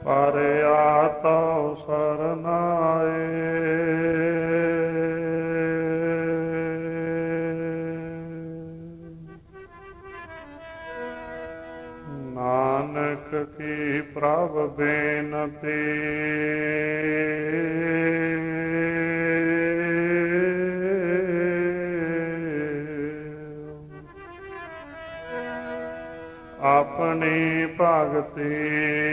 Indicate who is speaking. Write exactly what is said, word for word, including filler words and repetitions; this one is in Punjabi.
Speaker 1: ਪਰ ਆਤਉ ਸਰਨਾਏ। ਨਾਨਕ ਕੀ ਪ੍ਰਭ ਬੇਨਤੀ ਆਪਣੀ ਭਗਤੀ